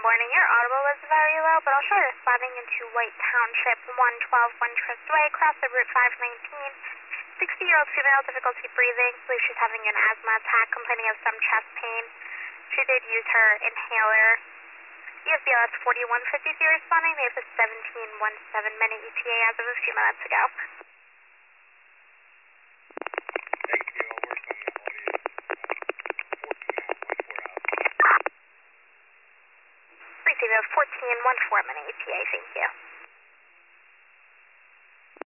morning. Your audible was very low, but I'll try responding into White Township, 112 One Trist Way, across the Route 519. 60-year-old female, difficulty breathing. Believe she's having an asthma attack, complaining of some chest pain. She did use her inhaler. ESBLS 4153 responding. They have a 1717 minute ETA as of a few minutes ago. Thank you. I'll work on the audio. 14 out, 14 out. Receive a 1414 minute ETA. Thank you.